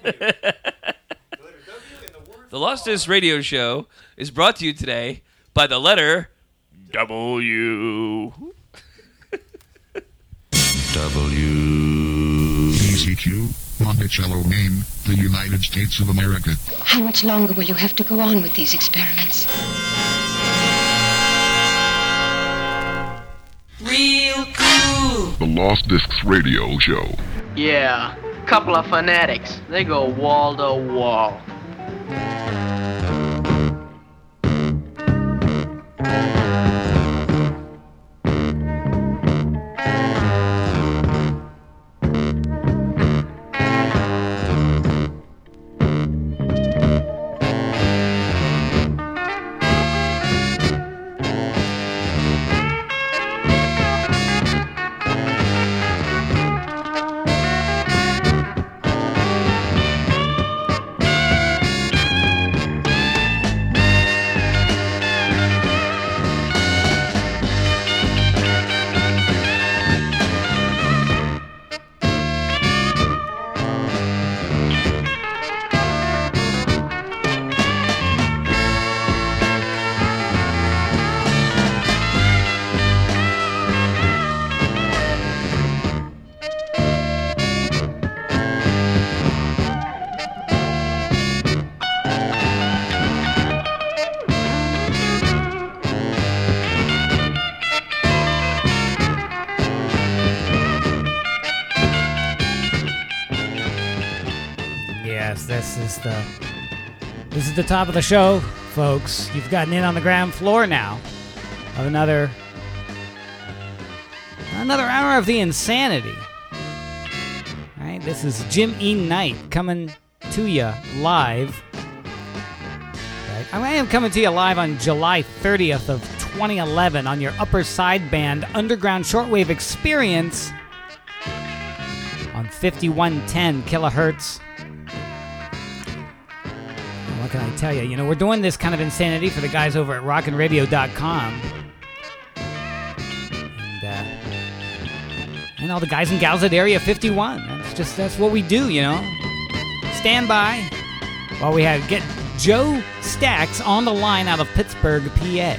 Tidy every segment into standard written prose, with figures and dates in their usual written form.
The Lost Discs Radio Show is brought to you today by the letter W. WBZQ, Monticello, Maine, the United States of America. How much longer will you have to go on with these experiments? Real cool. The Lost Discs Radio Show. Yeah, couple of fanatics. They go wall to wall. This is the top of the show, folks. You've gotten in on the ground floor now of another hour of the insanity. All right, this is Jim E. Knight coming to you live. Right. I am coming to you live on July 30th of 2011 on your upper sideband underground shortwave experience on 5110 kilohertz. What can I tell you? You know, we're doing this kind of insanity for the guys over at rockinradio.com. And all the guys and gals at Area 51. That's what we do, you know. Stand by while we get Joe Stacks on the line out of Pittsburgh, PA.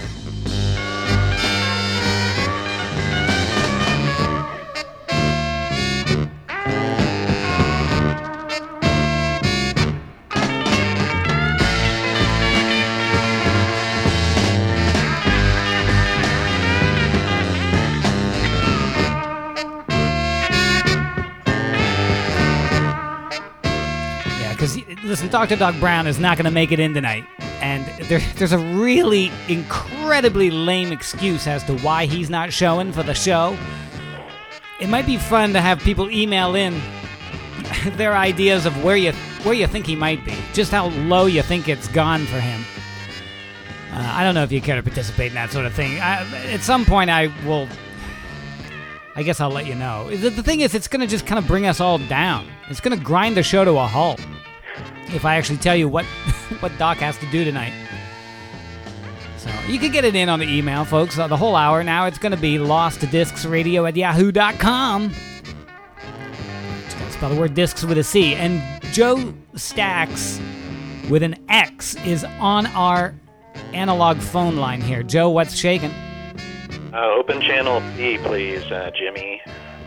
Listen, Dr. Doc Brown is not going to make it in tonight, and there's a really incredibly lame excuse as to why he's not showing for the show. It might be fun to have people email in their ideas of where you think he might be, just how low you think it's gone for him. I don't know if you care to participate in that sort of thing. At some point, I guess I'll let you know. The thing is, it's going to just kind of bring us all down. It's going to grind the show to a halt if I actually tell you what Doc has to do tonight. So you can get it in on the email, folks. The whole hour now, it's going to be lostdiscsradio@yahoo.com. Just got to spell the word discs with a C. And Joe Stacks with an X is on our analog phone line here. Joe, what's shaking? Open channel B, please, Jimmy.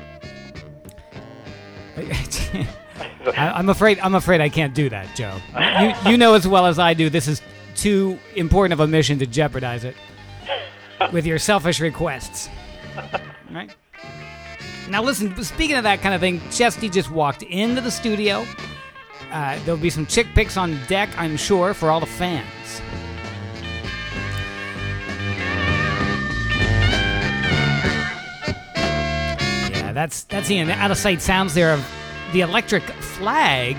I'm afraid I can't do that, Joe. You know as well as I do this is too important of a mission to jeopardize it with your selfish requests. Right? Now listen, speaking of that kind of thing, Chesty just walked into the studio. There'll be some chick pics on deck, I'm sure, for all the fans. Yeah, that's the out-of-sight sounds there of the Electric Flag.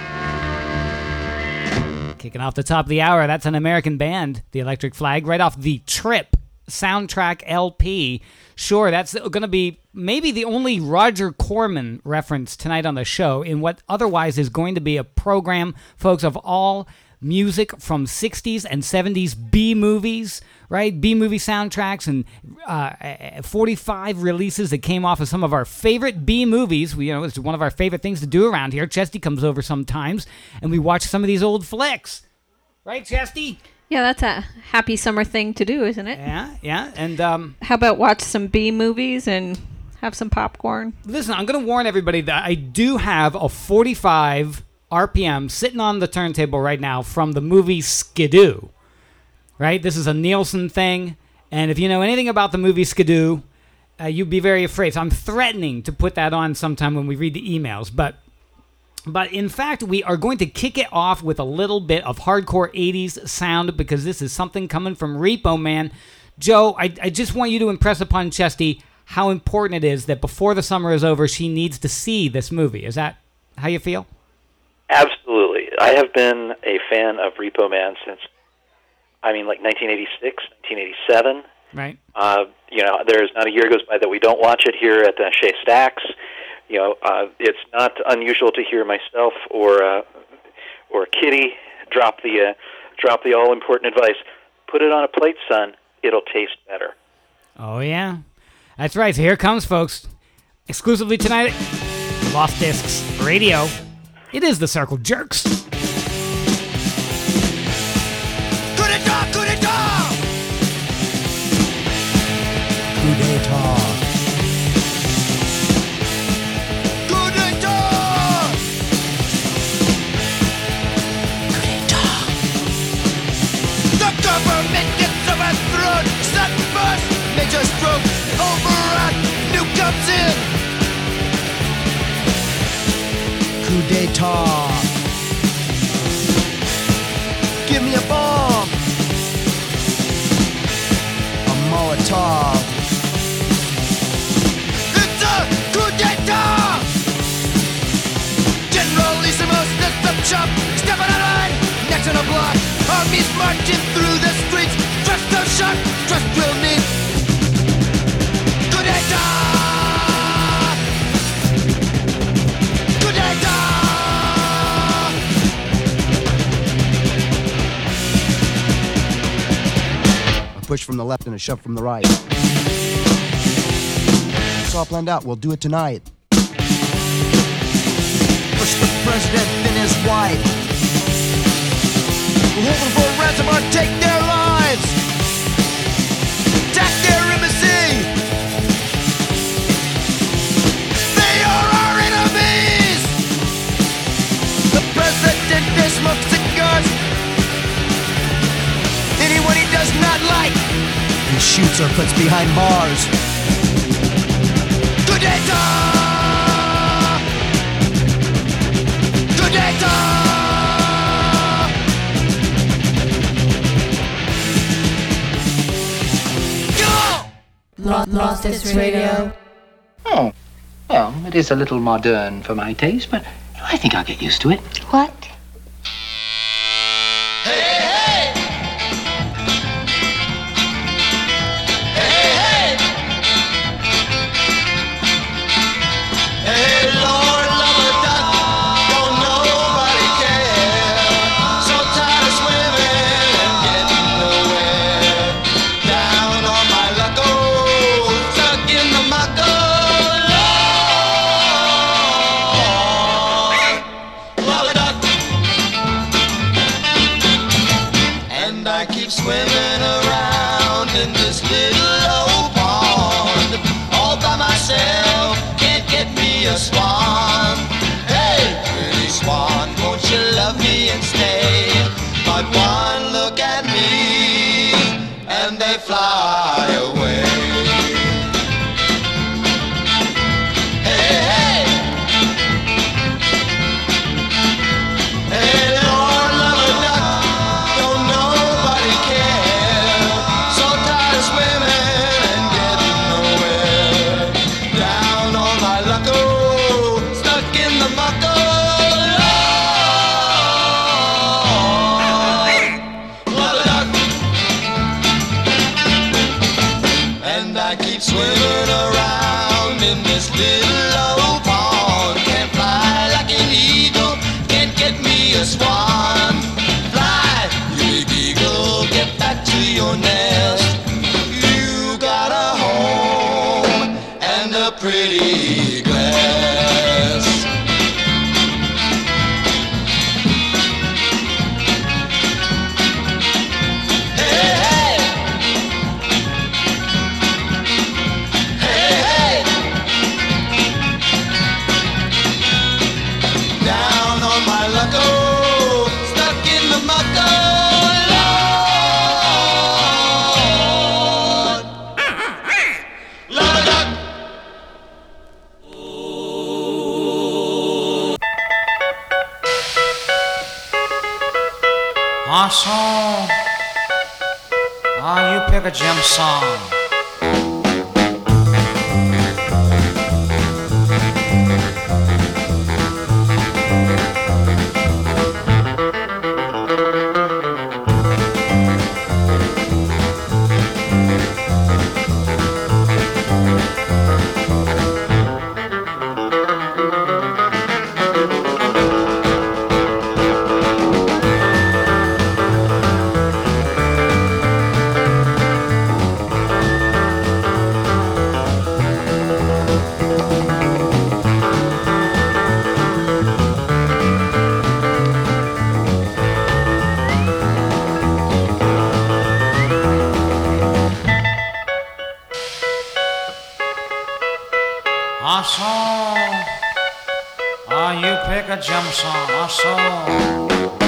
Kicking off the top of the hour, that's an American band, the Electric Flag, right off the Trip soundtrack LP. Sure, that's going to be maybe the only Roger Corman reference tonight on the show in what otherwise is going to be a program, folks, of all music from 60s and 70s B-movies, right? B-movie soundtracks and 45 releases that came off of some of our favorite B-movies. It's one of our favorite things to do around here. Chesty comes over sometimes, and we watch some of these old flicks. Right, Chesty? Yeah, that's a happy summer thing to do, isn't it? Yeah. And how about watch some B movies and have some popcorn? Listen, I'm going to warn everybody that I do have a 45 RPM sitting on the turntable right now from the movie Skidoo. Right? This is a Nielsen thing, and if you know anything about the movie Skidoo, you'd be very afraid. So I'm threatening to put that on sometime when we read the emails, But in fact, we are going to kick it off with a little bit of hardcore 80s sound because this is something coming from Repo Man. Joe, I just want you to impress upon Chesty how important it is that before the summer is over, she needs to see this movie. Is that how you feel? Absolutely. I have been a fan of Repo Man since, 1986, 1987. Right. There's not a year goes by that we don't watch it here at Shea Stacks. It's not unusual to hear myself or Kitty drop the all important advice. Put it on a plate, son. It'll taste better. Oh yeah, that's right. So here it comes, folks. Exclusively tonight, Lost Discs Radio. It is the Circle Jerks. Coup d'etat! Coup d'etat! Coup d'etat! Government gets overthrown, sudden burst, major stroke, overrun, new comes in. Coup d'etat. Give me a bomb. A Molotov. It's a coup d'etat. Generalissimo system chop, step on a line, next on a block. Armies marching through the streets. Trust no shot, trust will meet. Coup d'etat! Coup d'etat! A push from the left and a shove from the right. It's all planned out. We'll do it tonight. Push the president in his wife. Hoping for ransom or take their lives. Attack their embassy. They are our enemies. The president, they smoke cigars. Anyone he does not like, He shoots or puts behind bars. coup d'etat. Coup d'etat. Lost Discs Radio. Oh, well, it is a little modern for my taste, but I think I'll get used to it. What? Hey, Lord, love a duck, don't nobody care. So tired of swimming and getting nowhere. Down on my luck, oh, stuck in the muck, oh, Lord, love a duck. And I keep swimming around in this little old pond, all by myself. Can't get me a swan. Hey, pretty swan, won't you love me and stay? But one look at me and they fly away. Hey, hey. Hey, Lord, love a duck, don't nobody care. So tired of swimming and getting nowhere. Down on my luck, oh, stuck in the muck, oh, Lord, love a duck. Our song. You pick a gem song. Our song. You pick a gem song. Our song.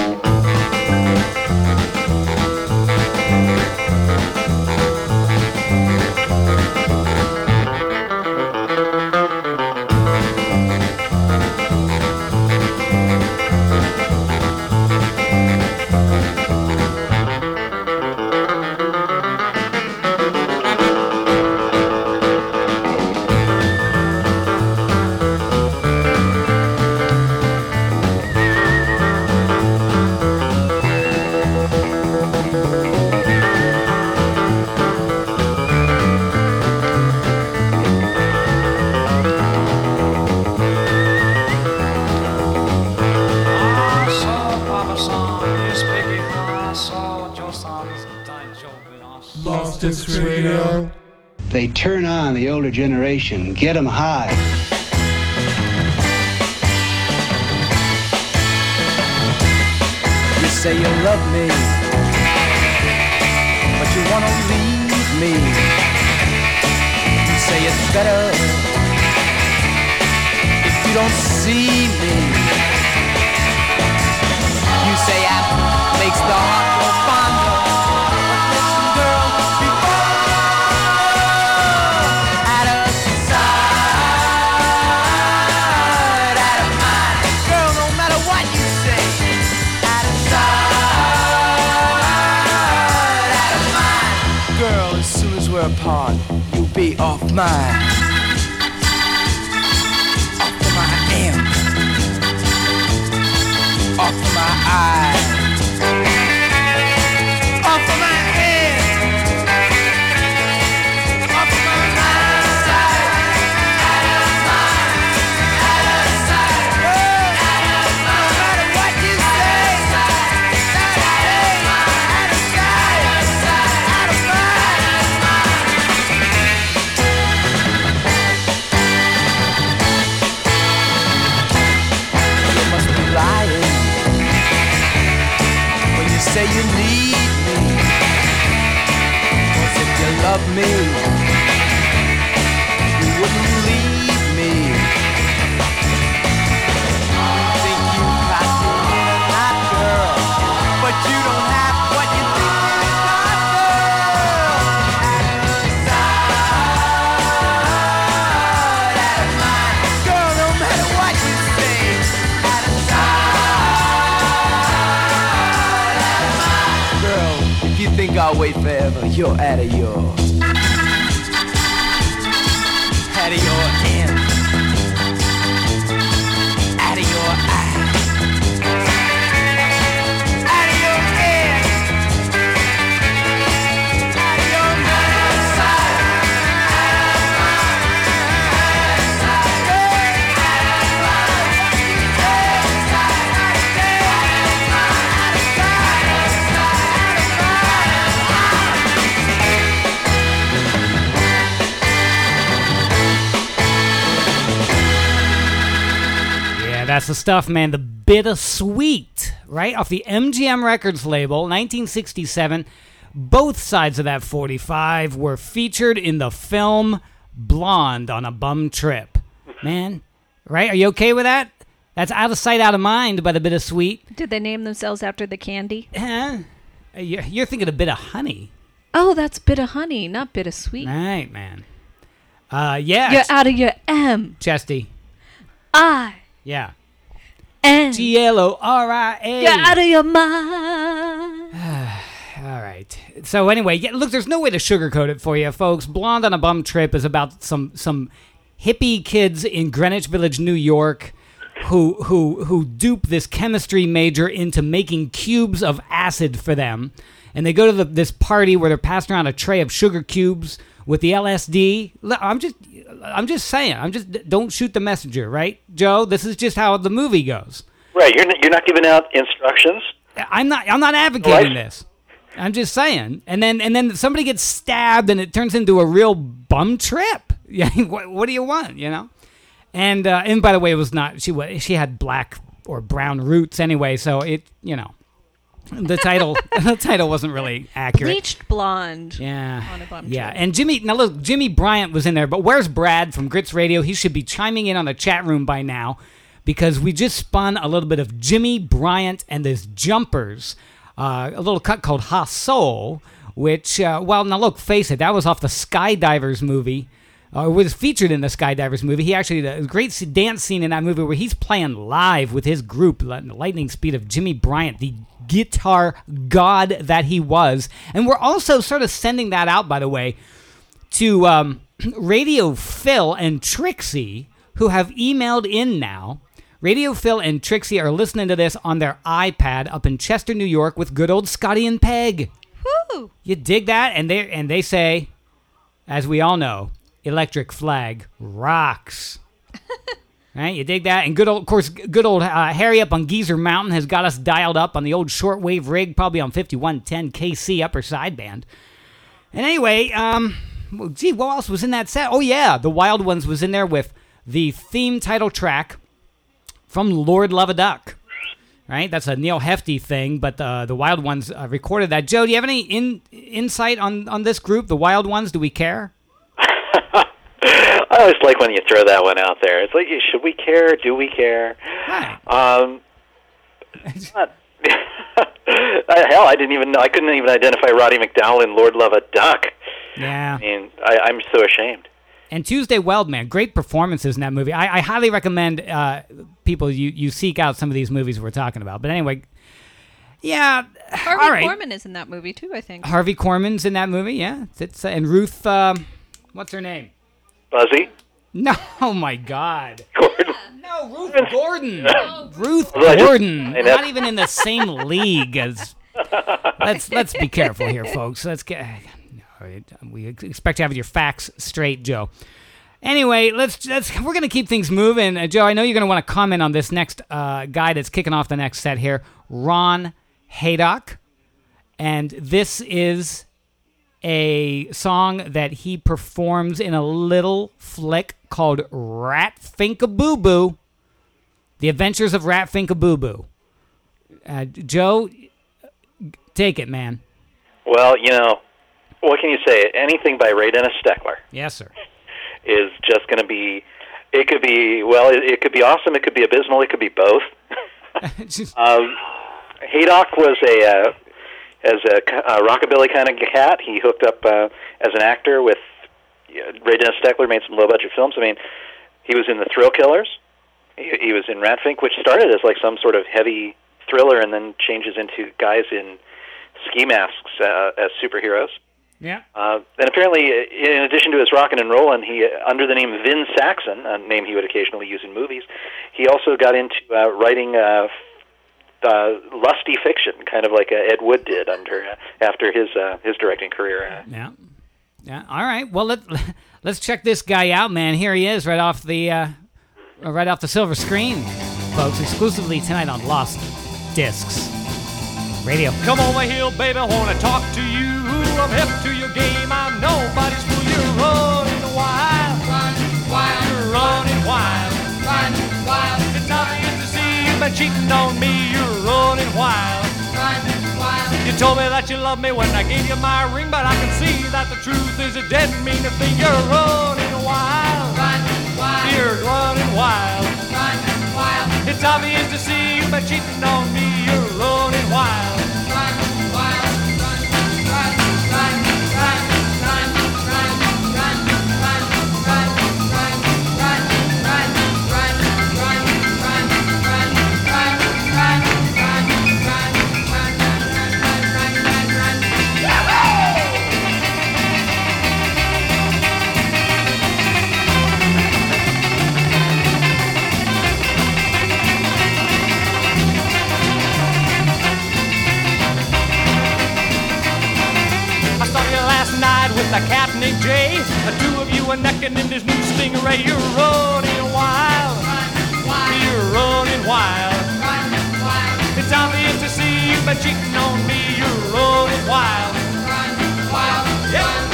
Lost Radio. They turn on the older generation, get them high. You say you love me, but you wanna leave me. You say it's better if you don't see me. You say that makes the heart go fonder. Apart, you'll be off mine. Off of my amp. Off of my eyes. Off of my head. Off of my mind. Out of mind. Out of sight. No matter what you say. Out of sight. Out of mind. Say you need me, 'cause if you love me, you wouldn't leave me. You think you got me in a knot, girl, but you don't have what you think you got, girl. Out of sight, out of mind, girl, no matter what you say, out of sight. If you think I'll wait forever, you're out of your end, out of your eye, out of your head, out of your mind, side, That's the stuff, man. The Bittersweet, right? Off the MGM Records label, 1967. Both sides of that 45 were featured in the film Blonde on a Bum Trip. Man, right? Are you okay with that? That's Out of Sight, Out of Mind by the Bittersweet. Did they name themselves after the candy? You're thinking a Bit of Honey. Oh, that's Bit of Honey, not Bittersweet. Right, man. Yeah. You're out of your M. Chesty. I. Yeah. N. Gloria. You're out of your mind. right. So anyway, look, there's no way to sugarcoat it for you, folks. Blonde on a Bum Trip is about some hippie kids in Greenwich Village, New York, who dupe this chemistry major into making cubes of acid for them, and they go to this party where they're passing around a tray of sugar cubes with the LSD. I'm just saying. Don't shoot the messenger, right, Joe? This is just how the movie goes. Right. You're not giving out instructions. I'm not advocating this. I'm just saying. And then somebody gets stabbed and it turns into a real bum trip. Yeah. What do you want? You know. And by the way, it was not. She had black or brown roots anyway. So it, you know, the title wasn't really accurate. Bleached blonde. Yeah. On a bum yeah. trip. And Jimmy Bryant was in there. But where's Brad from Grits Radio? He should be chiming in on the chat room by now, because we just spun a little bit of Jimmy Bryant and his Jumpers, a little cut called Ha Soul, which, well, now look, face it, that was off the Skydivers movie. It was featured in the Skydivers movie. He actually, the great dance scene in that movie where he's playing live with his group, the lightning speed of Jimmy Bryant, the guitar god that he was. And we're also sort of sending that out, by the way, to Radio Phil and Trixie, who have emailed in now. Radio Phil and Trixie are listening to this on their iPad up in Chester, New York, with good old Scotty and Peg. Woo! You dig that? And they say, as we all know, Electric Flag rocks. Right? You dig that? And good old Harry up on Geezer Mountain has got us dialed up on the old shortwave rig, probably on 5110 KC upper sideband. And anyway, gee, what else was in that set? Oh yeah, the Wild Ones was in there with the theme title track from Lord Love a Duck, right? That's a Neil Hefti thing, but the Wild Ones recorded that. Joe, do you have any insight on this group, the Wild Ones? Do we care? I always like when you throw that one out there. It's like, should we care? Do we care? Right. Hell, I didn't even know. I couldn't even identify Roddy McDowall in Lord Love a Duck. Yeah. I mean, I'm so ashamed. And Tuesday Weld, man, great performances in that movie. I highly recommend people you seek out some of these movies we're talking about. But anyway, yeah, Harvey all right. Korman is in that movie too, I think. Harvey Korman's in that movie, yeah. It's and Ruth, what's her name? Buzzy? No, oh my God. Gordon. No, Ruth Gordon. Ruth Gordon. Not even in the same league as. Let's be careful here, folks. Let's get. We expect to have your facts straight, Joe. Anyway, we're gonna keep things moving. Joe, I know you're gonna want to comment on this next guy that's kicking off the next set here, Ron Haydock, and this is a song that he performs in a little flick called Rat Finka-Boo Boo, The Adventures of Rat Finka-Boo Boo. Joe, take it, man. Well, you know, what can you say? Anything by Ray Dennis Steckler. Yes, sir. Is just going to be, it could be awesome, it could be abysmal, it could be both. Haydock was a rockabilly kind of cat. He hooked up as an actor with Ray Dennis Steckler, made some low-budget films. I mean, he was in The Thrill Killers. He was in Rat Fink, which started as like some sort of heavy thriller and then changes into guys in ski masks as superheroes. Yeah. And apparently, in addition to his rockin' and rollin', he, under the name Vin Saxon, a name he would occasionally use in movies, he also got into writing lusty fiction, kind of like Ed Wood did after his directing career. Yeah. All right. Well, let's check this guy out, man. Here he is, right off the silver screen, folks. Exclusively tonight on Lost Discs Radio. Come over here, baby, I wanna talk to you. I'm hip to your game, I'm nobody's fool. You're running wild, you're running wild, It's obvious to see you've been cheating on me. You're running wild, You told me that you loved me when I gave you my ring, but I can see that the truth is a dead mean thing. You're running wild, You're running wild, It's obvious to see you've been cheating on me. You're running wild, with a cat named Jay. The two of you are necking in this new Stingray. You're running wild. You're running wild. It's obvious to see you've been cheating on me. You're running wild. Yeah.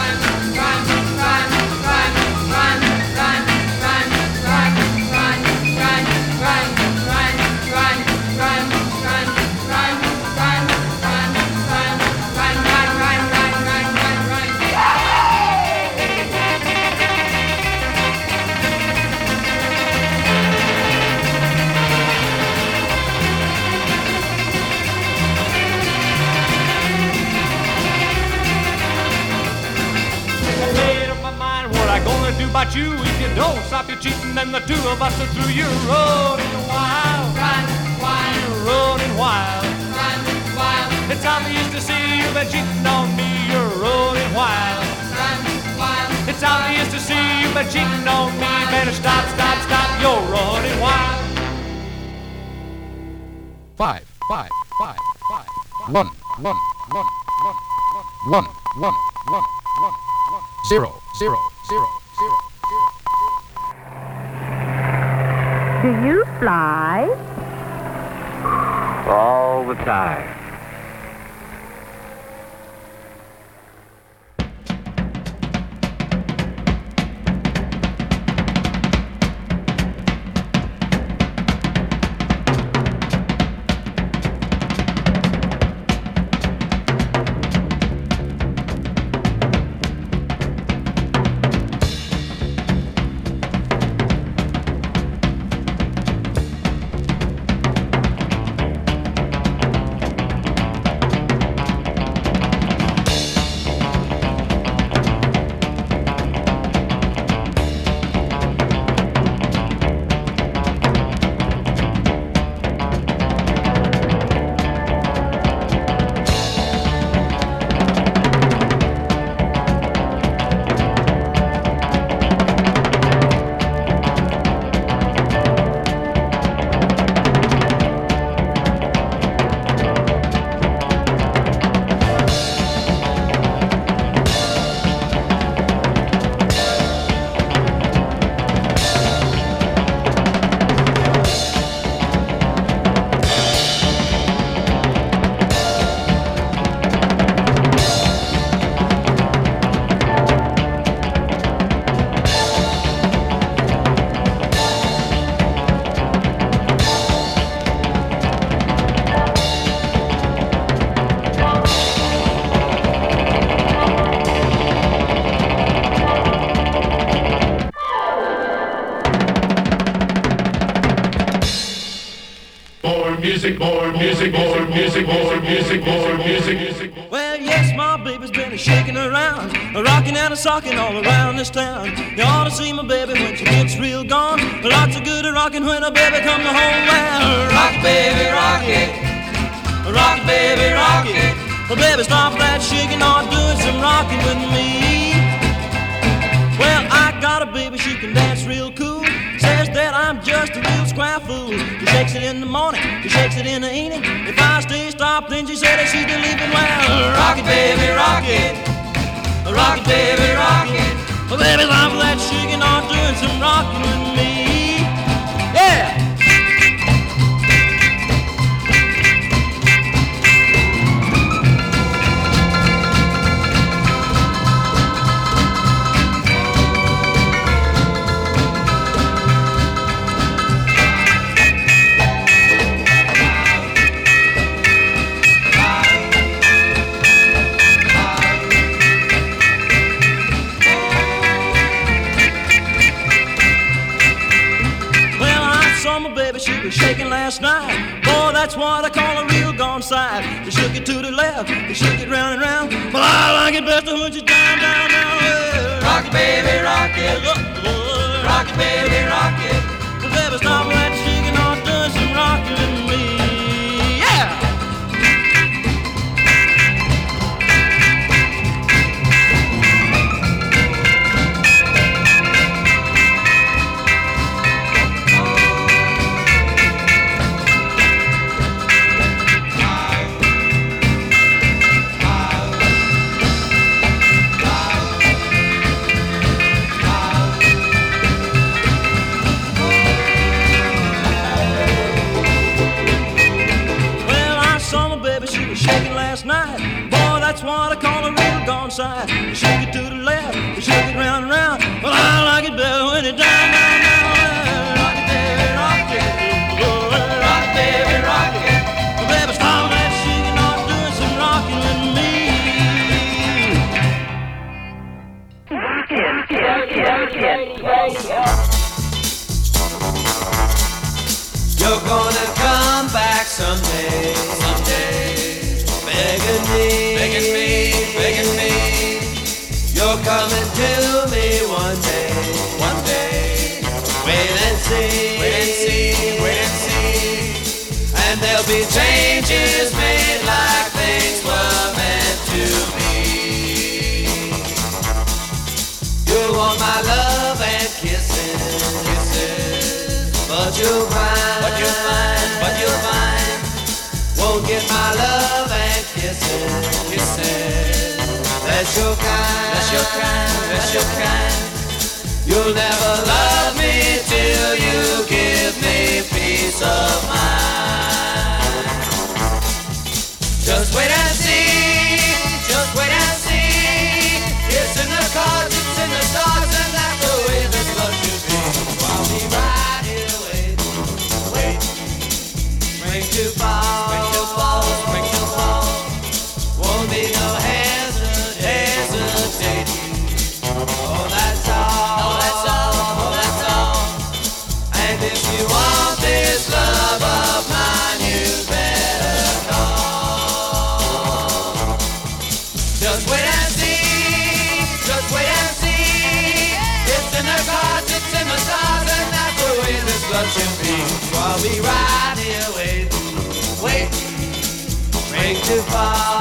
Do about you if you don't stop your cheating, then the two of us are through. You're running wild, you're running wild, it's obvious to see you've been cheating on me. You're running wild, it's obvious to see you've been cheating on me. Better stop, stop, stop, you're running wild. 5, 5, 5, 5, 1, 1, 1, 1, 1, 1, 1, 0, 0, 0. Do you fly? All the time. music, more music, more music, more music, more music. Well, yes, my baby's been shaking around, rocking and a-socking all around this town. You ought to see my baby when she gets real gone. Lots of good rocking when a baby comes home. Well, rock baby, rock it. Rock baby, rock it. Well, baby, stop that shaking, or doing some rocking with me. Well, I got a baby, she can dance real cool. Says that I'm just a real square fool. She shakes it in the morning, she shakes it in the evening. If I stay stopped, then she said that she's believing. Well, rock it, baby, rock it. Rock it, baby, rock it. Well, baby, stop that shaking, or doing some rocking with me. Yeah! She was shaking last night. Boy, that's what I call a real gone side. She shook it to the left, she shook it round and round. But I like it better when she's down, down, down. Well, rock it, baby, rock it. Rock it, baby, rock it. Well, baby, stop that shaking, or doing some rocking with me. Yeah! That's what I call a real gone side. You shake it to the left, you shake it round and round. But I like it better when it's down, down, down. Rock it, baby, rock it. Rock it, baby, rock it. Well, baby, stop that shaking off, doing some rocking with me. You're gonna come back someday, begging me, begging me. You're coming to me one day. Wait and see, and there'll be changes made like things were meant to be. You want my love and kisses, but you'll find, won't get my love and kisses. That's your kind. You'll never love me till you give me peace of mind. Just wait and see, it's in the cards, it's in the stars, and that's the way this love should be. I'll be right here waiting, spring to fall, won't be no hesitating. Oh, that's all. And if you want this love of mine, you better call. Just wait and see. It's in the cards, it's in the stars, and that's the way this love should be. So I'll be right here waiting, spring to fall,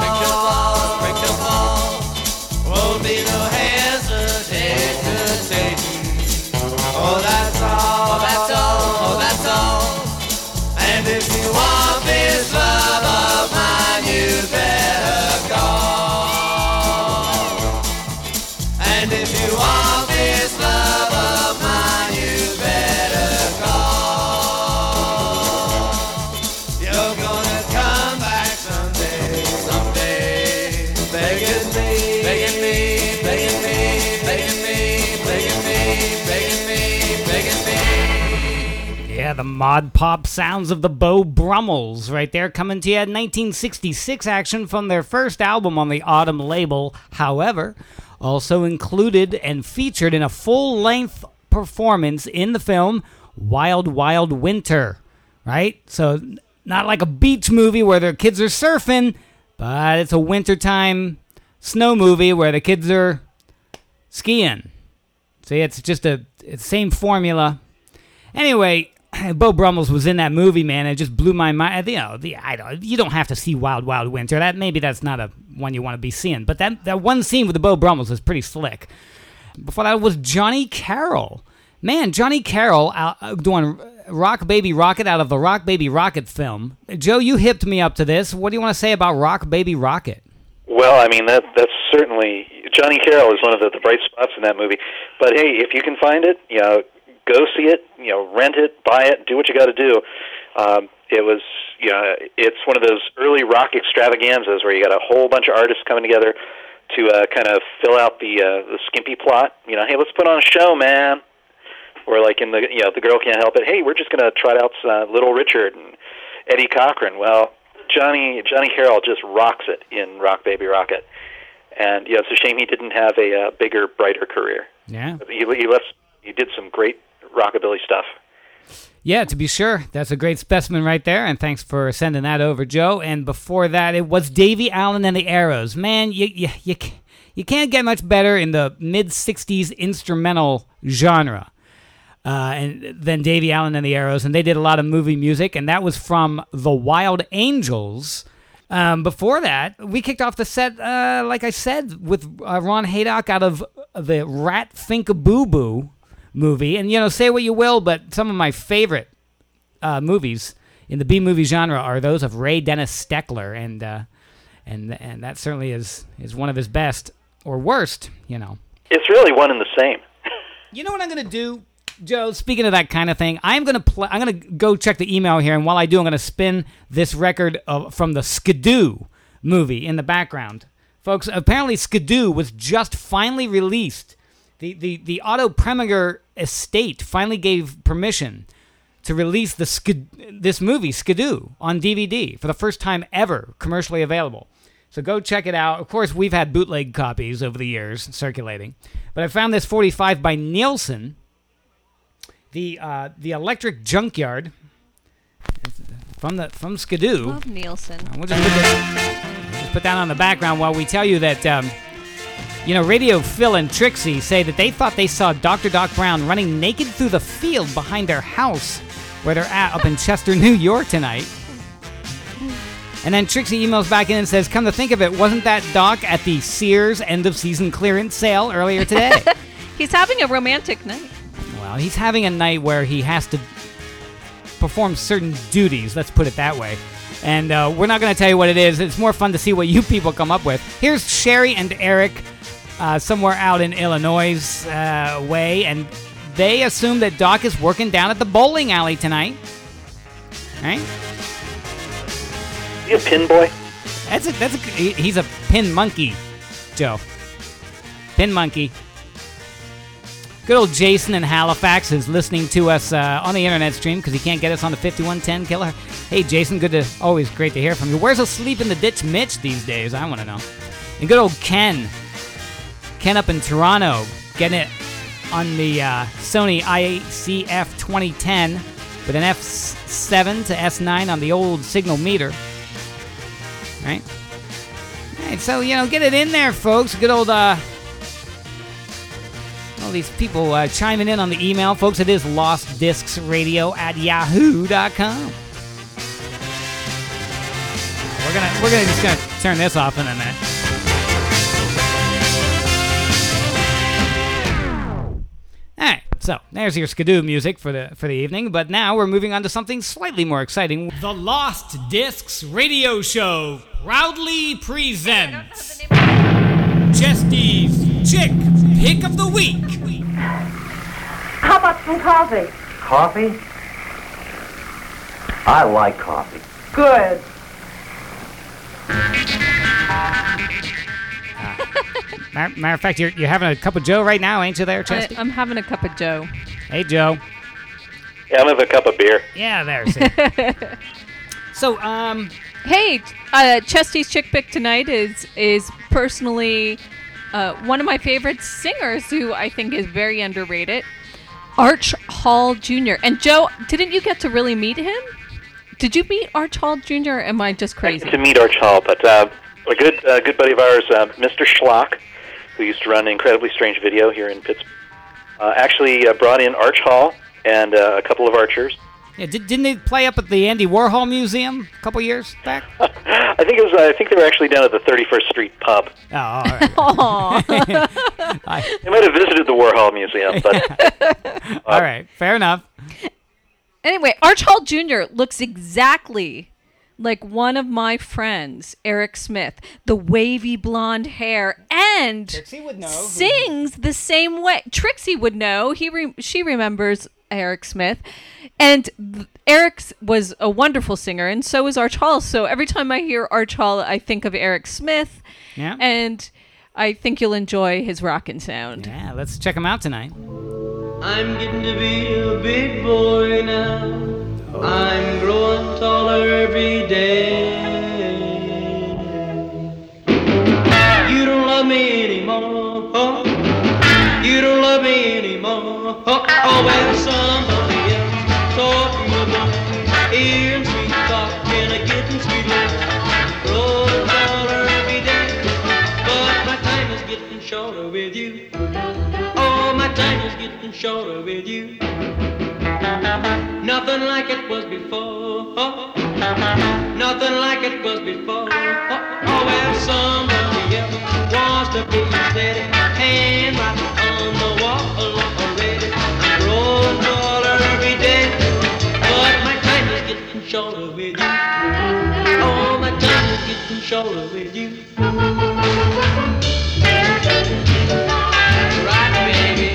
won't be no hesitation. Oh, that's all. And if you want this love of mine, you better call. And if you want this love of mine, you better call. You're gonna come back someday, begging me. Yeah, the mod pop sounds of the Beau Brummels right there, coming to you in 1966 action from their first album on the Autumn label. However, also included and featured in a full-length performance in the film Wild Wild Winter, right? So not like a beach movie where the kids are surfing, but it's a wintertime snow movie where the kids are skiing. See, it's just it's the same formula. Anyway, Beau Brummels was in that movie, man. It just blew my mind. You don't have to see Wild Wild Winter. That's not a one you want to be seeing. But that one scene with the Beau Brummels is pretty slick. Before that was Johnny Carroll. Man, Johnny Carroll doing Rock Baby Rocket out of the Rock Baby Rocket film. Joe, you hipped me up to this. What do you want to say about Rock Baby Rocket? Well, I mean, that's certainly... Johnny Carroll is one of the bright spots in that movie. But hey, if you can find it, go see it, rent it, buy it, do what you got to do. It was, it's one of those early rock extravaganzas where you got a whole bunch of artists coming together to kind of fill out the skimpy plot. Hey, let's put on a show, man. Or like in The Girl Can't Help It. Hey, we're just going to trot out Little Richard and Eddie Cochran. Well, Johnny Carroll just rocks it in Rock Baby Rocket. And it's a shame he didn't have a bigger, brighter career. Yeah. He did some great rockabilly stuff. Yeah, to be sure. That's a great specimen right there, and thanks for sending that over, Joe. And before that, it was Davy Allen and the Arrows. Man, you can't get much better in the mid-'60s instrumental genre than Davy Allen and the Arrows, and they did a lot of movie music, and that was from The Wild Angels. Before that, we kicked off the set, like I said, with Ron Haydock out of the Rat Think-a-Boo-Boo movie. And, say what you will, but some of my favorite movies in the B-movie genre are those of Ray Dennis Steckler, and that certainly is one of his best, or worst, It's really one and the same. You know what I'm going to do, Joe? Speaking of that kind of thing, I'm going to go check the email here, and while I do, I'm going to spin this record from the Skidoo movie in the background. Folks, apparently Skidoo was just finally released. The Otto Preminger estate finally gave permission to release this movie, Skidoo, on DVD for the first time ever, commercially available. So go check it out. Of course, we've had bootleg copies over the years circulating. But I found this 45 by Nielsen, the Electric Junkyard, from Skidoo. Love Nielsen. We'll just put that on the background while we tell you that, Radio Phil and Trixie say that they thought they saw Dr. Doc Brown running naked through the field behind their house where they're at up in Chester, New York tonight. And then Trixie emails back in and says, come to think of it, wasn't that Doc at the Sears end-of-season clearance sale earlier today? He's having a romantic night. Well, he's having a night where he has to perform certain duties, let's put it that way. And we're not going to tell you what it is. It's more fun to see what you people come up with. Here's Sherry and Eric somewhere out in Illinois' way, and they assume that Doc is working down at the bowling alley tonight. Right? Is he a pin boy? He's a pin monkey, Joe. Pin monkey. Good old Jason in Halifax is listening to us on the internet stream because he can't get us on the 5110 killer. Hey, Jason, always great to hear from you. Where's a sleep in the ditch Mitch these days? I want to know. And good old Ken up in Toronto, getting it on the Sony ICF 2010 with an F7 to S9 on the old signal meter. Right? All right, so, get it in there, folks. Good old... all these people chiming in on the email. Folks, it is lostdiscsradio@yahoo.com. We're just gonna turn this off in a minute. All right, so there's your Skidoo music for the evening. But now we're moving on to something slightly more exciting. The Lost Discs Radio Show proudly presents Chesty's Chick Pick of the Week. How about some coffee? Coffee? I like coffee. Good. Matter of fact, you're having a cup of Joe right now, ain't you there, Chesty? I'm having a cup of Joe. Hey, Joe. Yeah, I'm having a cup of beer. Yeah, there. See. So, Hey, Chesty's Chick Pick tonight is personally one of my favorite singers who I think is very underrated, Arch Hall Jr. And Joe, didn't you get to really meet him? Did you meet Arch Hall Jr. or am I just crazy? To meet Arch Hall, but a good buddy of ours, Mr. Schlock, who used to run Incredibly Strange Video here in Pittsburgh, actually brought in Arch Hall and a couple of archers. Yeah, didn't they play up at the Andy Warhol Museum a couple years back? I think they were actually down at the 31st Street Pub. Oh, all right. They might have visited the Warhol Museum, but all right, fair enough. Anyway, Arch Hall Jr. looks exactly like one of my friends, Eric Smith. The wavy blonde hair and Trixie would know. Sings the same way. Trixie would know. She remembers Eric Smith. And Eric was a wonderful singer, and so is Arch Hall. So every time I hear Arch Hall, I think of Eric Smith. Yeah. And I think you'll enjoy his rockin' sound. Yeah, let's check him out tonight. I'm getting to be a big boy now. I'm growing taller every day. You don't love me anymore. You don't love me anymore. Oh, well, somebody else taught you about hearing sweet talk and getting sweet love. Growing taller every day, but my time is getting shorter with you. Oh, my time is getting shorter with you. Nothing like it was before. Nothing like it was before. Oh, well, somebody else wants to be steady and right on the wall already. I'm growing taller every day, but my time is getting shorter with you. Oh, my time is getting shorter with you. Right, baby.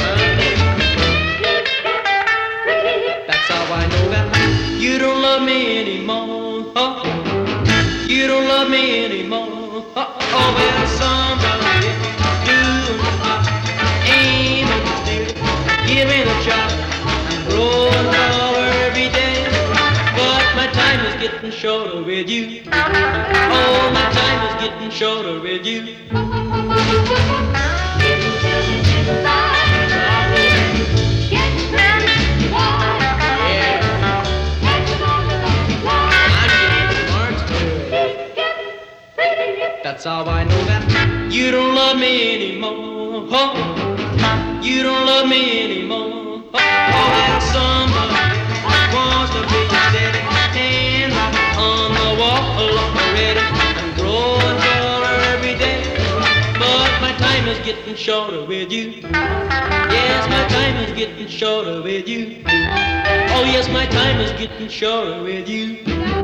That's how I know that you don't love me anymore. You don't love me anymore. Oh, well, somebody doing the job. Aiming the stick, giving a shot. I'm growing taller every day, but my time is getting shorter with you. Oh, my time is getting shorter with you. That's how I know that you don't love me anymore. You don't love me anymore. Oh, that somebody wants to be steady and on the wall already. I'm growing taller every day, but my time is getting shorter with you. Yes, my time is getting shorter with you. Oh, yes, my time is getting shorter with you.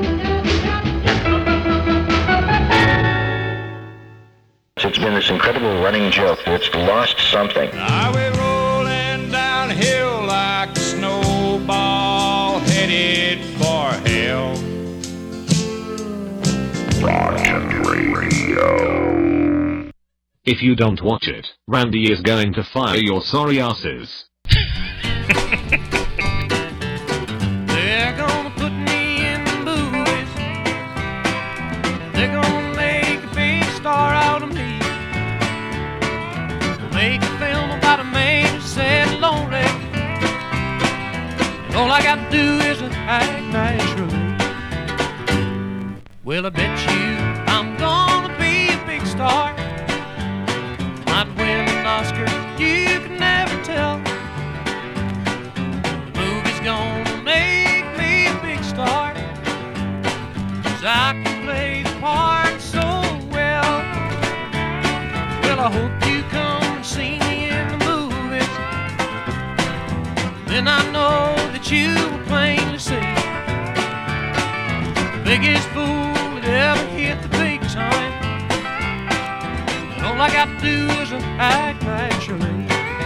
It's been this incredible running joke. It's lost something. I went rolling downhill like a snowball headed for hell. Rocket Radio. If you don't watch it, Randy is going to fire your sorry asses. They're gonna put me in the movies. They're gonna make a big star out of me. Make a film about a man who's sad and lonely, and all I gotta do is act naturally. Well, I bet you I'm gonna be a big star. Might win an Oscar, you can never tell. The movie's gonna make me a big star, 'cause I can play the part so well. Well, I hope you come see me in the movies, then I know that you will plainly see the biggest fool that ever hit the big time, and all I got to do is act naturally.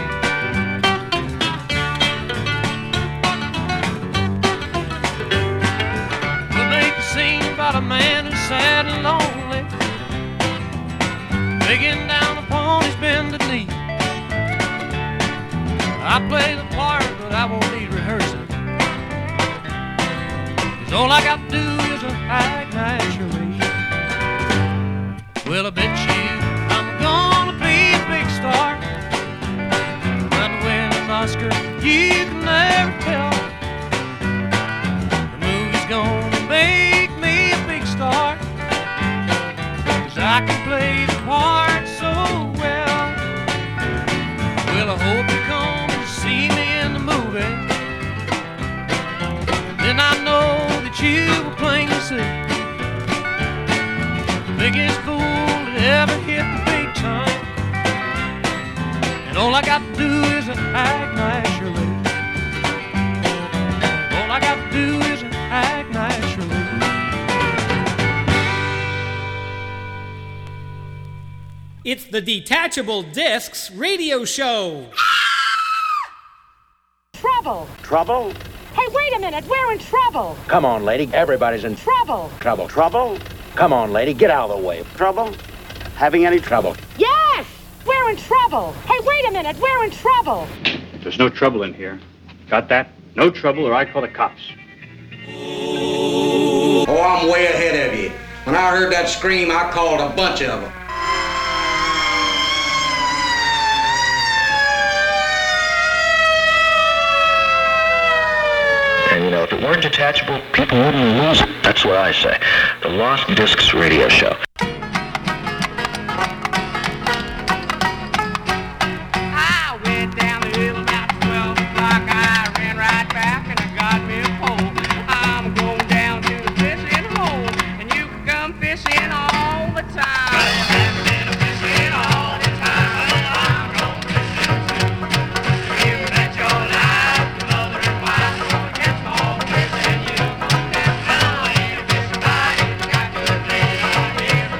We'll make a scene about a man who's sad and lonely, begging down upon his bended knee. I play the part, but I won't need rehearsing, 'cause all I got to do is act naturally. Well, I bet you I'm gonna be a big star. Might win an Oscar, you can never tell. The movie's gonna make me a big star, 'cause I can play the part so well. Well, I hope you come and see me in the movie, then I know that you will plainly see the biggest fool that ever hit the big time, and all I got to do is act naturally. All I got to do is act naturally. It's the Detachable Discs Radio Show. Trouble. Trouble? Hey, wait a minute. We're in trouble. Come on, lady. Everybody's in Trouble. trouble. Trouble? Come on, lady. Get out of the way. Trouble? Having any trouble? Yes! We're in trouble. Hey, wait a minute. We're in trouble. There's no trouble in here. Got that? No trouble or I call the cops. Oh, I'm way ahead of you. When I heard that scream, I called a bunch of them. And, you know, if it weren't detachable, people wouldn't lose it. That's what I say. The Lost Discs Radio Show. I went down the hill about 12 o'clock. I ran right back and I got me a pole. I'm going down to the fishing hole, and you can come fishing all the time. Fishing all the time. I'm going fishing too. You bet your life, mother and wife, are gonna catch more fish than you. Now ain't a fish body got good legs on here.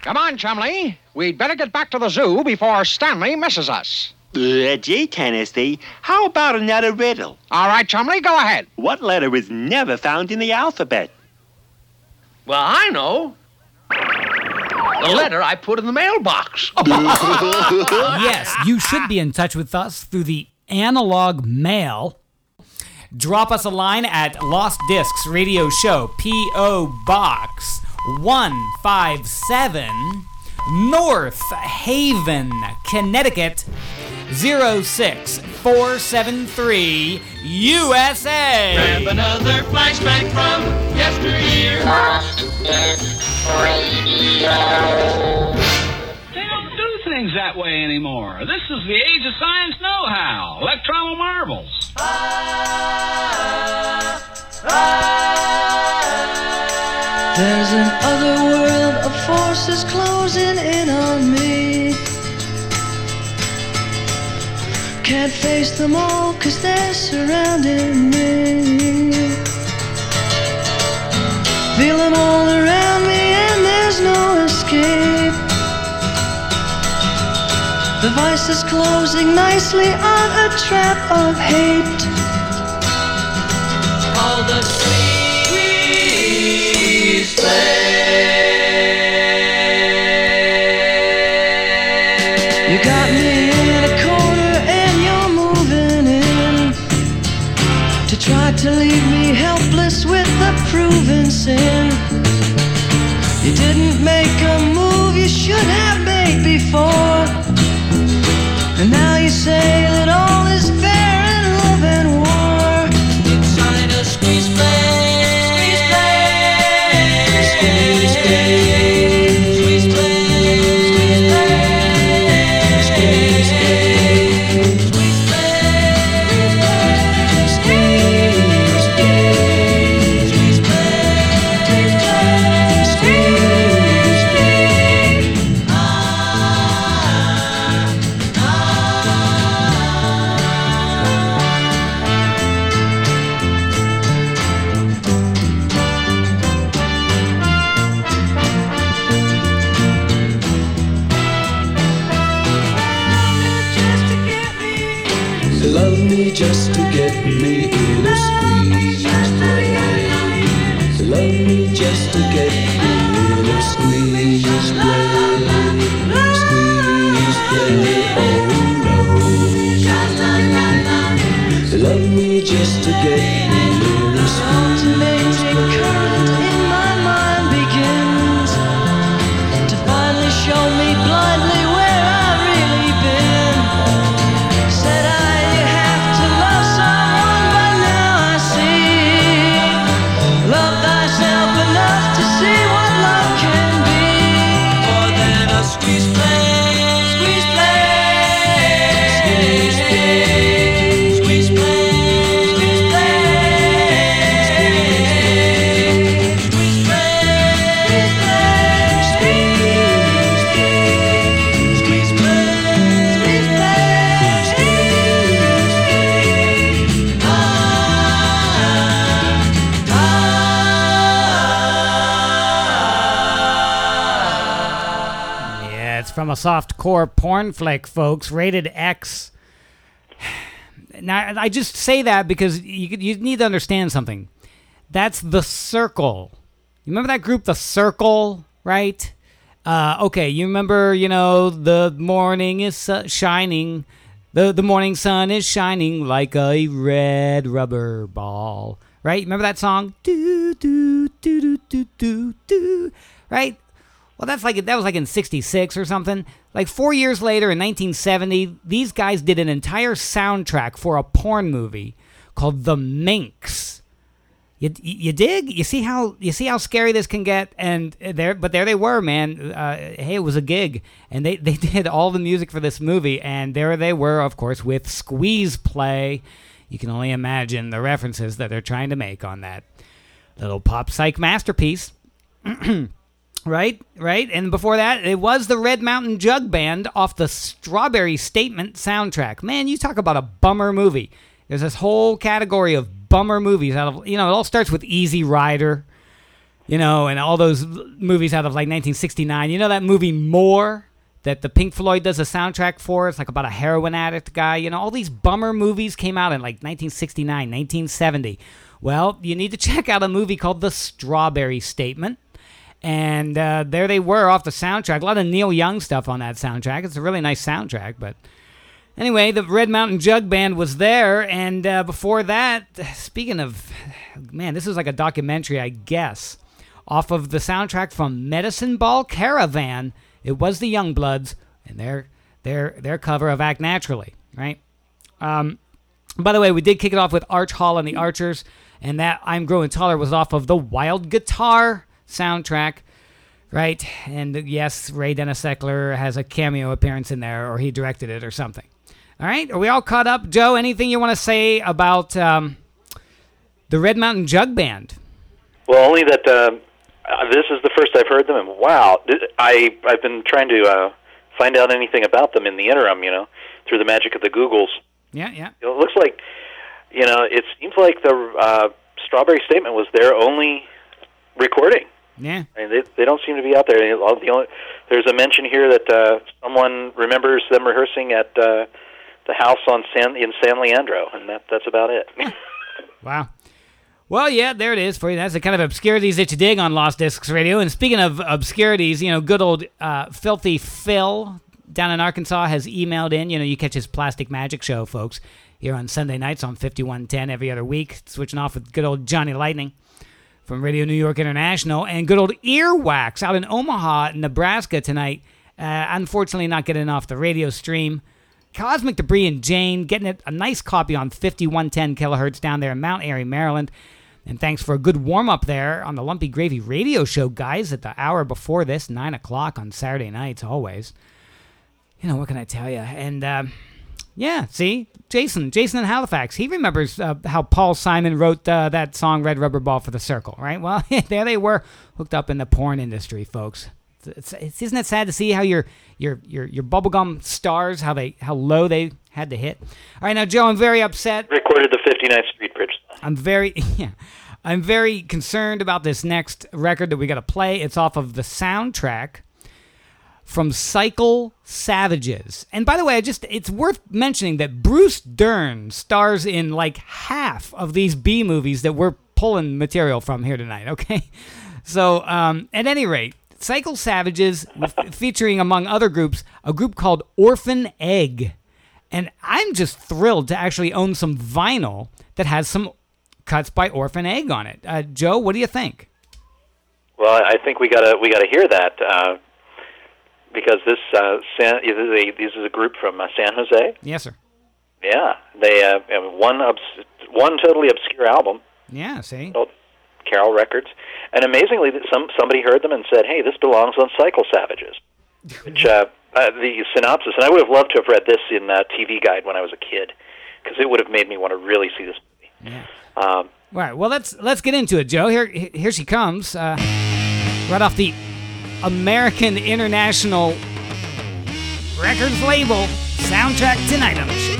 Come on, Chumley. We'd better get back to the zoo before Stanley misses us. Gee, Tennessee, how about another riddle? All right, Chumley, go ahead. What letter is never found in the alphabet? Well, I know. The letter I put in the mailbox. Yes, you should be in touch with us through the analog mail. Drop us a line at Lost Discs Radio Show, P.O. Box 157, North Haven, Connecticut 06473, USA. Grab another flashback from yesteryear. They don't do things that way anymore. This is the age of science know-how. Electron marbles. There's an other world of forces closing in on me. Can't face them all 'cause they're surrounding me. Feel them all around me and there's no escape. The vice is closing nicely on a trap of hate. All the squeeze play. You got me in a corner and you're moving in to try to leave me helpless with the proven sin. You didn't make a move you should have made before. And now you say that all is fair in love and war. Inside a squeeze play. Squeeze play. Squeeze play. Squeeze play. Squeeze play. Squeeze play. Squeeze play. Squeeze play. Squeeze play. Love me just to get me in a squeeze play. Love me just to get me in a squeeze play. Squeeze play, oh no. Love me just to get me in a squeeze play. Current in my mind begins to finally show me blindly where I've really been. Said I have to love someone, but now I see. Love thyself enough to see what love can be. More than a squeeze play. Squeeze play. Squeeze play. Squeeze play. Squeeze play. Squeeze play. Squeeze play. Squeeze Yeah, it's from a soft-core porn flick, folks, rated X. Now, I just say that because you need to understand something. That's The Circle. You remember that group, The Circle, right? Okay, you remember, the morning is shining. The morning sun is shining like a red rubber ball. Right? Remember that song? Do, do, do, do, do, do, do. Right? Well, that was like in 66 or something. Like 4 years later in 1970, these guys did an entire soundtrack for a porn movie called The Minx. You dig? You see how scary this can get? And there they were, man. Hey, it was a gig, and they did all the music for this movie, and there they were, of course, with Squeeze Play. You can only imagine the references that they're trying to make on that little pop psych masterpiece. Right. And before that, it was the Red Mountain Jug Band off the Strawberry Statement soundtrack. Man, you talk about a bummer movie. There's this whole category of bummer movies. It all starts with Easy Rider. You know, and all those movies out of like 1969. You know that movie More that the Pink Floyd does a soundtrack for? It's like about a heroin addict guy. You know, all these bummer movies came out in like 1969, 1970. Well, you need to check out a movie called The Strawberry Statement. And there they were off the soundtrack. A lot of Neil Young stuff on that soundtrack. It's a really nice soundtrack. But anyway, the Red Mountain Jug Band was there. And before that, speaking of, man, this is like a documentary, I guess, off of the soundtrack from Medicine Ball Caravan. It was the Youngbloods and their cover of Act Naturally, right? By the way, we did kick it off with Arch Hall and the Archers. And that I'm Growing Taller was off of the Wild Guitar soundtrack, right? And yes, Ray Dennis Eckler has a cameo appearance in there, or he directed it or something. All right, are we all caught up? Joe, anything you want to say about the Red Mountain Jug Band? Well, only that this is the first I've heard them, and wow, I've been trying to find out anything about them in the interim, you know, through the magic of the Googles. Yeah, yeah. It looks like, you know, it seems like the Strawberry Statement was their only recording. Yeah. I mean, they don't seem to be out there. There's a mention here that someone remembers them rehearsing at the house in San Leandro, and that's about it. Wow. Well, yeah, there it is for you. That's the kind of obscurities that you dig on Lost Discs Radio. And speaking of obscurities, you know, good old Filthy Phil down in Arkansas has emailed in. You know, you catch his Plastic Magic show, folks, here on Sunday nights on 5110 every other week, switching off with good old Johnny Lightning from Radio New York International, and good old Earwax out in Omaha, Nebraska tonight. Unfortunately, not getting off the radio stream. Cosmic Debris and Jane getting a nice copy on 5110 kilohertz down there in Mount Airy, Maryland. And thanks for a good warm-up there on the Lumpy Gravy radio show, guys, at the hour before this, 9 o'clock on Saturday nights, always. You know, what can I tell you? And, yeah, see? Jason in Halifax, he remembers how Paul Simon wrote that song Red Rubber Ball for the Circle, right? Well, there they were, hooked up in the porn industry, folks. Isn't it sad to see how your bubblegum stars, how low they had to hit? All right, now, Joe, I'm very upset. Recorded the 59th Street Bridge. I'm very concerned about this next record that we got to play. It's off of the soundtrack from Cycle Savages. And by the way, it's worth mentioning that Bruce Dern stars in like half of these B movies that we're pulling material from here tonight, okay? So, at any rate, Cycle Savages, featuring, among other groups, a group called Orphan Egg. And I'm just thrilled to actually own some vinyl that has some cuts by Orphan Egg on it. Joe, what do you think? Well, I think we gotta hear that because this is a group from San Jose. Yes, sir. Yeah, they have one totally obscure album. Yeah, see. Carol Records, and amazingly, somebody heard them and said, "Hey, this belongs on Cycle Savages." Which the synopsis, and I would have loved to have read this in TV Guide when I was a kid, because it would have made me want to really see this movie. Yeah. Right. Well, let's get into it, Joe. Here she comes, right off the American International Records label, Soundtrack Tonight on the show.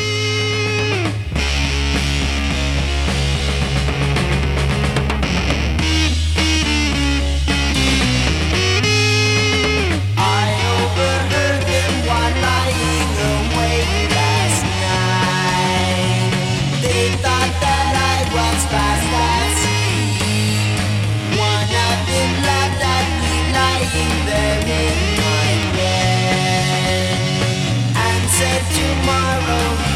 Tomorrow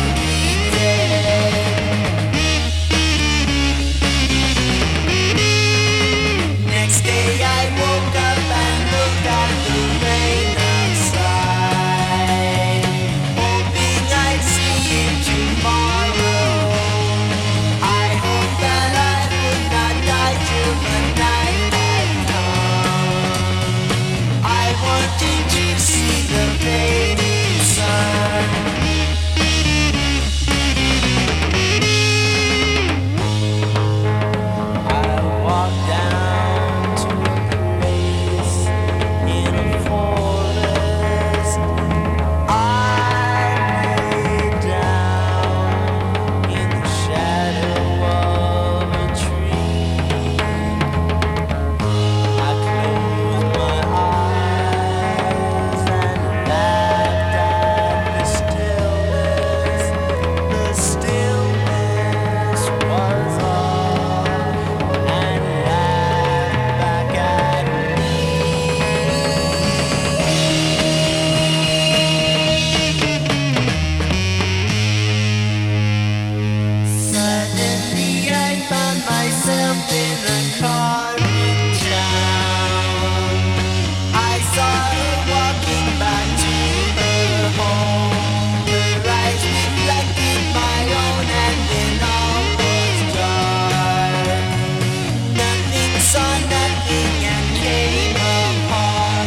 myself in a car in town. I saw her walking back to her home. Her eyes reflected my own, and then all was dark. Nothing saw nothing and came apart.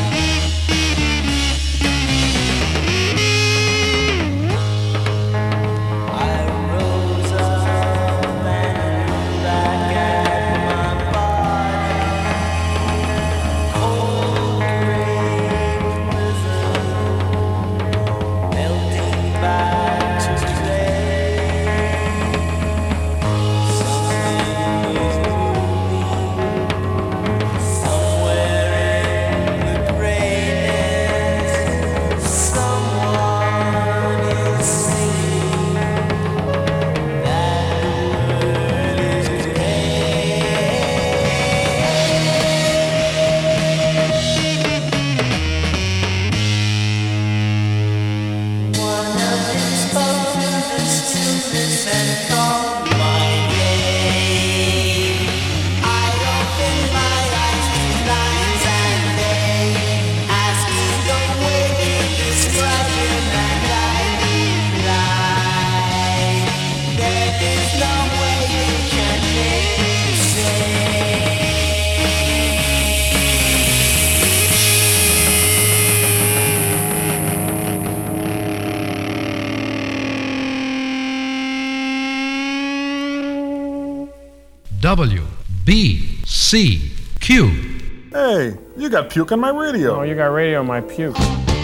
I rose up and looked back at my body. Cold gray prison, melting back to clay. Something is moving somewhere in the grayness. Someone is singing that the world is One of them spoke to the stillness and called my name. I opened my eyes to lines and they asking the way to describe him, and I replied, there is no way you can make me say. W, B, C, Q. Hey, you got puke on my radio. Oh, you got radio on my puke.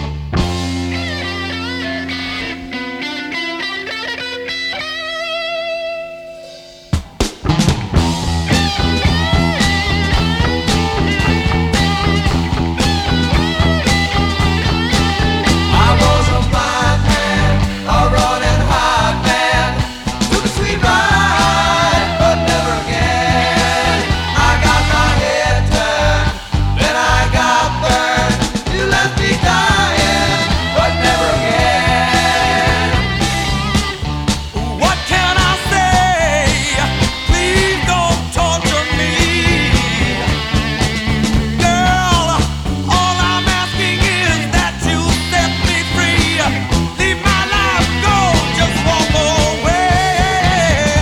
I was a blind man, a running hard man, took a sweet ride, but never again. I got my head turned, then I got burned. You left me dying, but never again. What can I say? Please don't torture me. Girl, all I'm asking is that you set me free. Leave my life go, just walk away.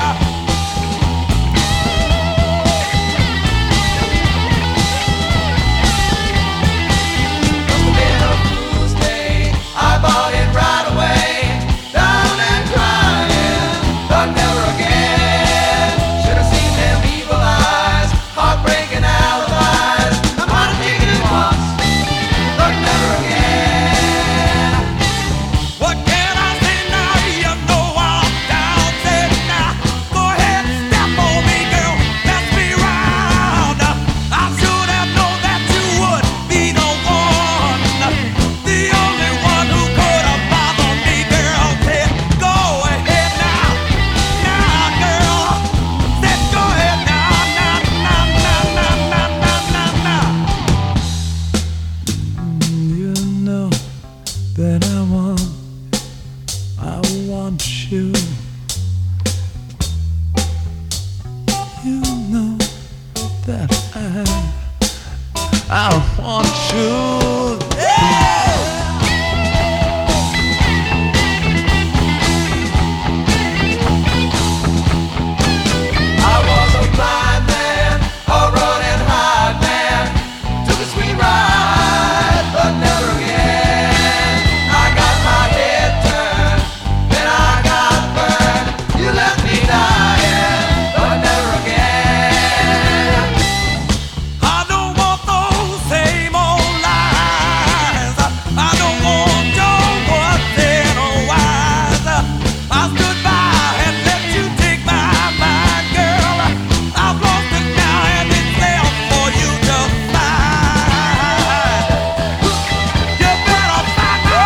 Must have been a fool's day. I bought it right away, down and crying, but never again. Should have seen them evil eyes, heartbreaking alibis. I might have taken it once, but never again. What can I say now? You know I'm down, say now. Go ahead, step on me, girl, let's be round. I should have known that you would be the one, the only one who could have bothered me, girl. Said, go ahead now, girl. Said, go ahead now. You know that I want you. You know that I want you. I was a blind man, a running hard man, took a sweet ride, but never again. I got my head turned, then I got burned. You left me dying, but never again. I don't want those same old lies. I don't want your words said or wise. I stood by and let you take my mind, girl. I've lost it now and it's left for you to find. You better find my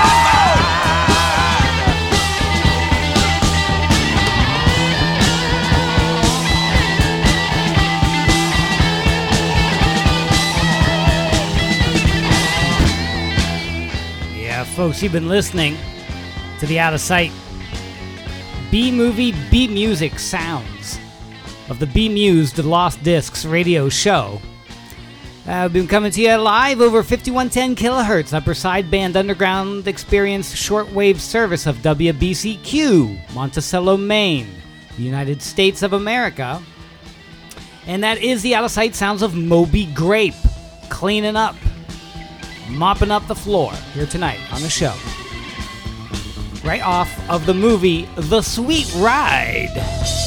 Yeah, folks, you've been listening to the Out of Sight B-Movie, B-Music Sounds. of the Bemused Lost Discs radio show. We've been coming to you live over 5110 kilohertz, upper sideband underground experience shortwave service of WBCQ, Monticello, Maine, the United States of America. And that is the out-of-sight sounds of Moby Grape, cleaning up, mopping up the floor here tonight on the show. Right off of the movie The Sweet Ride.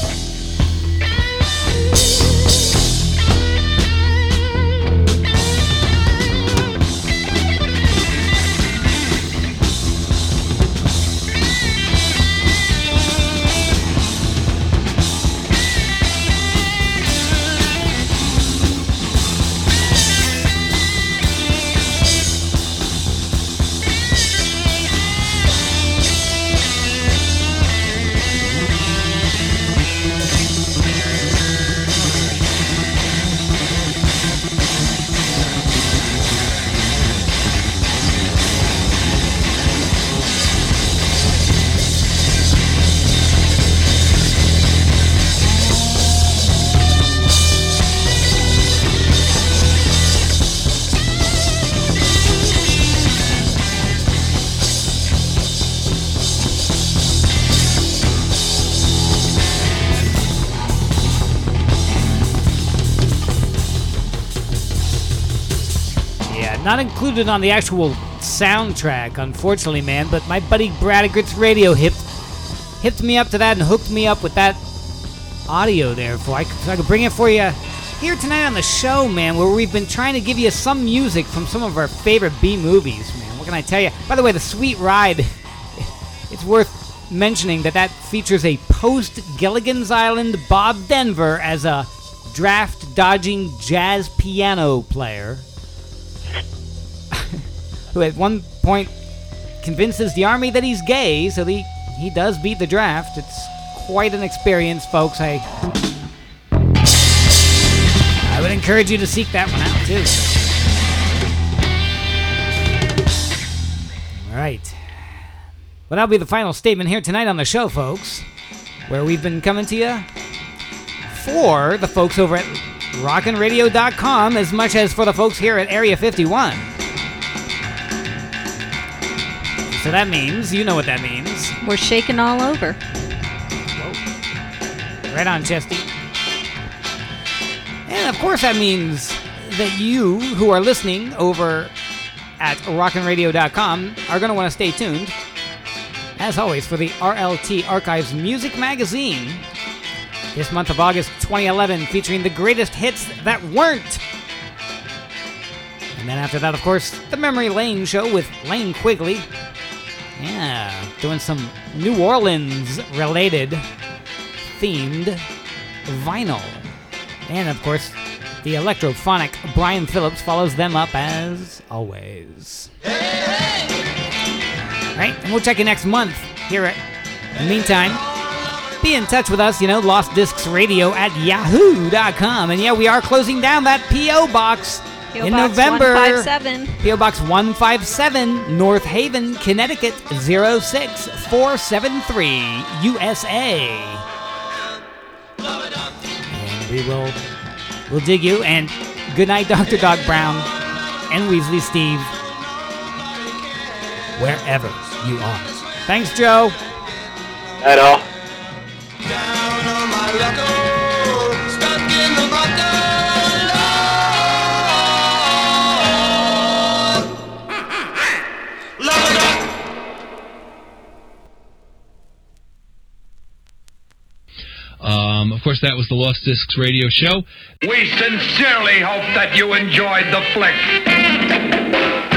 Not included on the actual soundtrack, unfortunately, man, but my buddy Brad at Grits Radio hipped me up to that and hooked me up with that audio there so I could bring it for you here tonight on the show, man, where we've been trying to give you some music from some of our favorite B-movies, man. What can I tell you? By the way, The Sweet Ride, it's worth mentioning that features a post-Gilligan's Island Bob Denver as a draft-dodging jazz piano player who at one point convinces the army that he's gay, so he does beat the draft. It's quite an experience, folks. I would encourage you to seek that one out, too. All right. Well, that'll be the final statement here tonight on the show, folks, where we've been coming to you for the folks over at rockinradio.com as much as for the folks here at Area 51. So that means, you know what that means. We're shaking all over. Whoa. Right on, Chesty. And of course that means that you who are listening over at rockinradio.com are going to want to stay tuned, as always, for the RLT Archives Music Magazine. This month of August 2011, featuring the greatest hits that weren't. And then after that, of course, the Memory Lane Show with Lane Quigley. Yeah, doing some New Orleans-related themed vinyl. And, of course, the electrophonic Brian Phillips follows them up as always. Right, and we'll check you next month here at... In the meantime, be in touch with us, Lost Discs Radio at yahoo.com. And yeah, we are closing down that P.O. Box in November. 157. P.O. Box 157, North Haven, Connecticut 06473, USA. And we'll dig you. And good night, Dr. Doc Brown and Weasley Steve, wherever you are. Thanks, Joe. Night all. Down on my luck, stuck in the butter, Of course, that was the Lost Discs Radio Show. We sincerely hope that you enjoyed the flick.